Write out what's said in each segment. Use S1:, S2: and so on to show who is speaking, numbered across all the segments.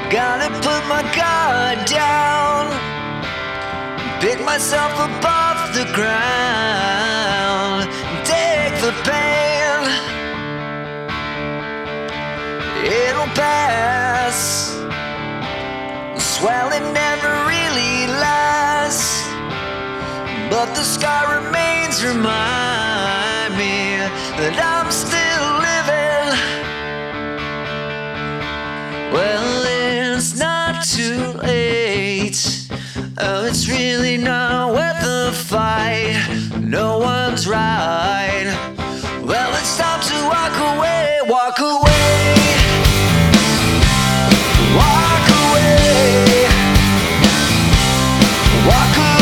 S1: Gotta put my guard down, pick myself above the ground, take the pain, it'll pass. The swelling never really lasts, but the scar remains, remind me that I'm still living. Well, it's not too late. Oh, it's really not worth the fight. No one's right. Well, it's time to walk away, walk away, walk away, walk away.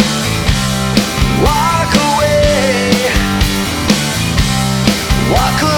S1: Walk away.